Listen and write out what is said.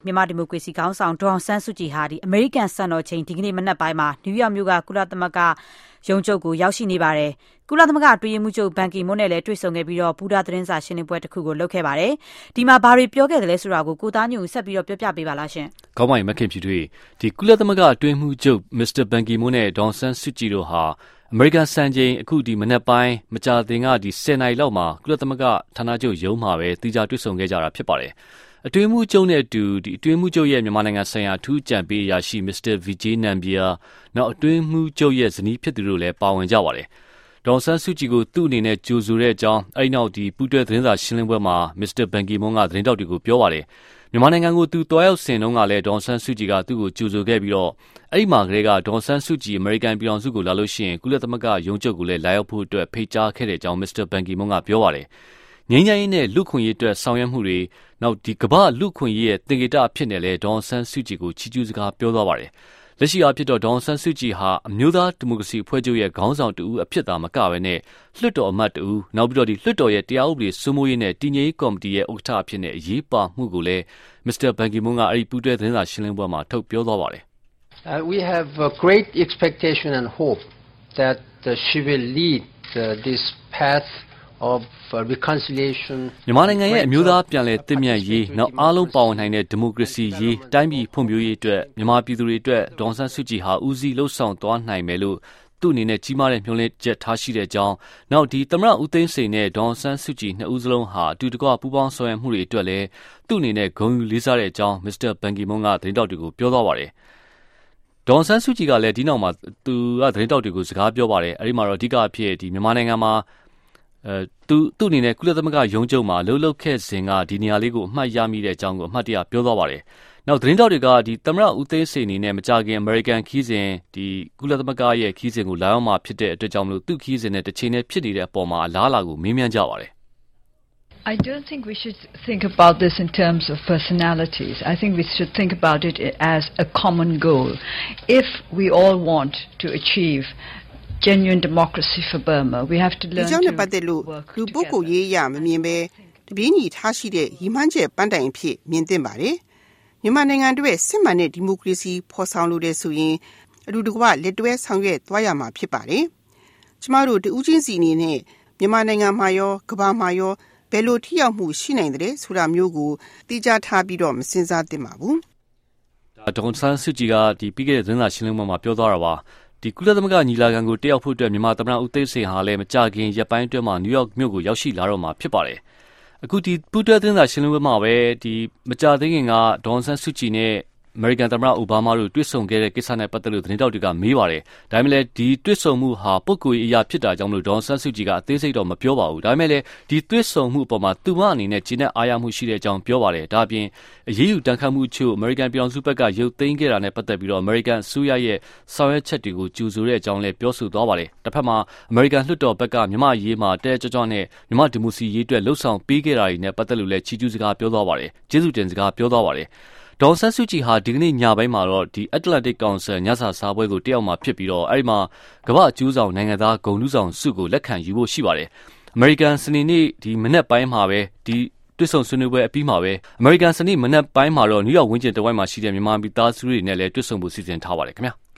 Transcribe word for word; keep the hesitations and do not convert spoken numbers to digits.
မြန်မာဒီမိုကရေစီခေါင်းဆောင်ဒေါ်အောင်ဆန်းစုကြည်ဟာဒီအမေရိကန်စံတော်ချိန်ဒီကနေ့မနက်ပိုင်းမှာနယူးယောက်မြို့ကကုလသမဂ္ဂရုံးချုပ်ကိုရောက်ရှိနေပါတယ်။ကုလသမဂ္ဂအတွင်းရေးမှူးချုပ်ဘန်ကီမွန်းနဲ့လည်းတွေ့ဆုံခဲ့ပြီးတော့ပူးဒါသတင်းစာရှင်းလင်းပွဲတစ်ခုကိုလုပ်ခဲ့ပါတယ်။ဒီမှာဘာတွေပြောခဲ့တယ်လဲဆိုတာကိုကိုသားညိုဆက်ပြီးတော့ပြောပြပေးပါလားရှင်။ကောင်းပါပြီမခင်ဖြူထွေးဒီကုလသမဂ္ဂအတွင်းရေးမှူးချုပ်မစ္စတာဘန်ကီမွန်းနဲ့ဒေါ်အောင်ဆန်းစုကြည်တို့ဟာအမေရိကန်စံချိန်အခုဒီမနက်ပိုင်းမကြာသေးကဒီဆယ်နာရီလောက်မှာကုလသမဂ္ဂဌာနချုပ်ရုံးမှာပဲတီးခြားတွေ့ဆုံခဲ့ကြတာဖြစ်ပါတယ်။အတွင်းမှုချုပ်နဲ့အတူဒီအတွင်းမှုချုပ်ရဲ့မြန်မာနိုင်ငံဆိုင်ရာထူးကြံပေးအရာရှိမစ္စတာဗီဂျေးနမ်ဘီယာနောက်အတွင်းမှုချုပ်ရဲ့ဇနီးဖြစ်သူတို့လည်းပါဝင်ကြပါတယ်။ဒေါ်ဆန်းစုကြည်ကိုသူ့အနေနဲ့ကြိုဆိုတဲ့အကြောင်းအဲဒီနောက်ဒီပူးတွဲသတင်းစာရှင်းလင်းပွဲမှာမစ္စတာဘန်ကီမွန်းကသတင်းတောက်တွေကိုပြောပါတယ်။မြန်မာနိုင်ငံကိုသူတွားရောက်စဉ်တုန်းကလည်းဒေါ်ဆန်းစုကြည်ကသူ့ကိုကြိုဆိုခဲ့ပြီးတော့အဲ့ဒီမှာကလေးကဒေါ်ဆန်းစုကြည်အမေရိကန်ပြည်ထောင်စုကိုလာလို့ရှိရင်ကုလသမဂ္ဂရုံးချုပ်ကိုလည်းလာရောက်ဖို့အတွက်ဖိတ်ကြားခဲ့တဲ့အကြောင်းမစ္စတာဘန်ကီမွန်းကပြောပါတယ်။ငြိမ်းချမ်းရေးနဲ့လူခွင့်ရေးအတွက်ဆောင်ရွက်မှုတွေနောက်ဒီကမ္ဘာလူခွင့်ရေးရဲ့သင်္ကေတအဖြစ်နဲ့လည်းဒေါ်ဆန်းစုကြည်ကိုချီးကျူးစကားပြောသွားပါတယ်။လက်ရှိအားဖြင့်တော့ဒေါ်ဆန်းစုကြည်ဟာအမျိုးသားဒီမိုကရေစီအဖွဲ့ချုပ်ရဲ့ခေါင်းဆောင်တူအဖြစ်သာမကဘဲနဲ့လွှတ်တော်အမတ်တူနောက်ပြီးတော့ဒီလွှတ်တော်ရဲ့တရားဥပဒေစိုးမိုးရေးနဲ့တည်ငြိမ်ရေးကော်မတီရဲ့ဥက္ကဋ္ဌအဖြစ်နဲ့အရေးပါမှုကိုလည်းမစ္စတာဘန်ကီမွန်းကအဲ့ဒီပူးတွဲသတင်းစာရှင်းလင်းပွဲမှာထုတ်ပြောသွားပါတယ်။ Uh, we have a great expectation and hope that uh, she will lead uh, this path of uh, reconciliation မြန်မာနိုင်ငံရဲ့အမျိုးသားပြန်လည်တည်မြဲရေးနောက်အားလုံးပါဝင်နိုင်တဲ့ဒီမိုကရေစီရေးတိုင်းပြည်ဖွံ့ဖြိုးရေးအတွက်မြန်မာပြည်သူတွေအတွက်ဒေါ်ဆန်းစုကြည်ဟာဦးစီးလှုပ်ဆောင်သွားနိုင်မယ်လို့သူ့အနေနဲ့ကြီးမားတဲ့မျှော်လင့်ချက်ထားရှိတဲ့အကြောင်းနောက်ဒီသမရဦးသိန်းစိန်နဲ့ဒေါ်ဆန်းစုကြည်နှစ်ဦးစလုံးဟာအတူတကွပူးပေါင်းဆောင်ရွက်မှုတွေအတွက်လည်းသူ့အနေနဲ့ဂုဏ်ယူလေးစားတဲ့အကြောင်းမစ္စတာဘန်ကီမွန်းကသတင်းတောက်တွေကိုပြောသွားပါတယ်ဒေါ်ဆန်းစုကြည်ကလည်းဒီနောက်မှာသူကသတင်းတောက်တွေကိုစကားပြောပါတယ်အဲဒီမှာတော့အဓိကအဖြစ်ဒီမြန်မာနိုင်ငံမှာအဲသူသူ့အနေနဲ့ကုလသမဂ္ဂရုံးချုပ်မှာလှုပ်လှုပ်ခဲ့စဉ်ကဒီနေရာလေးကိုအမှတ်ရမိတဲ့အကြောင်းကိုအမှတ်တရပြောသွားပါတယ်နောက်သတင်းတောက်တွေကဒီသမရဦးသိန်းစိန်အနေနဲ့မကြခင်အမေရိကန်ခီးစဉ်ဒီကုလသမဂ္ဂရဲ့ခီးစဉ်ကိုလာရောက်မှာဖြစ်တဲ့အတွက်ကြောင့်မလို့သူ့ခီးစဉ်နဲ့တစ်ချိန်နဲ့ဖြစ်နေတဲ့အပေါ်မှာအလားအလာကိုမေးမြန်းကြပါတယ် I don't think we should think about this in terms of personalities. I think we should think about it as a common goal. If we all want to achieve genuine democracy for Burma, we have to learn to work together. လူပုဂ္ဂိုလ်ရေးရမမြင်ပဲတပြင်းညီထားရှိတဲ့ရည်မှန်းချက်ပန်းတိုင်ဖြစ်မြင်သင့်ပါတယ်။မြန်မာနိုင်ငံအတွက်စစ်မှန်တဲ့ဒီမိုကရေစီဖော်ဆောင်လိုတဲ့ဆိုရင်အတူတကွလက်တွဲဆောင်ရွက်သွားရမှာဖြစ်ပါတယ်။ကျမတို့တဦးချင်းစီအနေနဲ့မြန်မာနိုင်ငံမှာရောကမ္ဘာမှာရောဘယ်လိုထိရောက်မှုရှိနိုင်တဲ့ဆိုတာမျိုးကိုသိကြထားပြီးတော့မစင်စားသင့်ပါဘူး။ဒါဒေါ်ဆန်းစုကြည်ကဒီပြီးခဲ့တဲ့သတင်းစာရှင်းလင်းပွဲမှာပြောသွားတာပါ။ဒီကုလသမဂ္ဂညီလာခံကိုတက်ရောက်ဖို့အတွက်မြန်မာသမ္မတဦးသိန်းစိန်ဟာလည်းမကြာခင်ရက်ပိုင်းအတွင်းမှာနယူးယောက်မြို့ကိုရောက်ရှိလာတော့မှာဖြစ်ပါတယ်။အခုဒီပူးတွဲသတင်းစာရှင်းလင်းပွဲမှာပဲဒီမကြာသေးခင်ကဒေါ်ဆန်းစုကြည်နဲ့အမေရိကန်သမ္မတအိုဘားမားတို့တွေ့ဆုံခဲ့တဲ့ကိစ္စနဲ့ပတ်သက်လို့သတင်းတောက်တွေကမေးပါတယ်။ဒါပေမဲ့လည်းဒီတွေ့ဆုံမှုဟာပုဂ္ဂိုလ်ရေးအရာဖြစ်တာကြောင့်မလို့ဒေါ်ဆန်းစုကြည်ကအသေးစိတ်တော့မပြောပါဘူး။ဒါပေမဲ့လည်းဒီတွေ့ဆုံမှုအပေါ်မှာသူမအနေနဲ့ဂျင်းနဲ့အားရမှုရှိတဲ့အကြောင်းပြောပါတယ်။ဒါအပြင်အရေးယူတန်ခတ်မှုချို့အမေရိကန်ပြည်ထောင်စုဘက်ကရုပ်သိမ်းခဲ့တာနဲ့ပတ်သက်ပြီးတော့အမေရိကန်အစိုးရရဲ့ဆောင်ရွက်ချက်တွေကိုကြိုဆိုတဲ့အကြောင်းလည်းပြောဆိုသွားပါတယ်။တစ်ဖက်မှာအမေရိကန်လွှတ်တော်ဘက်ကမြန်မာအရေးမှာတဲကြွကြွနဲ့မြန်မာဒီမိုစီရေးအတွက်လှုပ်ဆောင်ပေးခဲ့တာတွေနဲ့ပတ်သက်လို့လည်းချီးကျူးစကားပြောသွားပါတယ်။ကျေးဇူးတင်စကားပြောသွားပါတယ်။ဒေါ်ဆန်းစုကြည်ဟာဒီကနေ့ညပိုင်းမှာတော့ဒီ Atlantic Council ညစာစားပွဲကိုတက်ရောက်မှာဖြစ်ပြီးတော့အဲဒီမှာကမ္ဘာအကျိုးဆောင်နိုင်ငံသားဂုဏ်ထူးဆောင်ဆုကိုလက်ခံယူဖို့ရှိပါတယ်။ American စနေနေ့ဒီမနေ့ပိုင်းမှာပဲဒီတွေ့ဆုံဆွေးနွေးပွဲအပြီးမှာပဲ American စနေမနေ့ပိုင်းမှာတော့နယူးယောက်ဝန်းကျင်တဝိုက်မှာရှိတဲ့မြန်မာပြည်သားစုတွေနဲ့လည်းတွေ့ဆုံဖို့စီစဉ်ထားပါတယ်ခင်ဗျာ။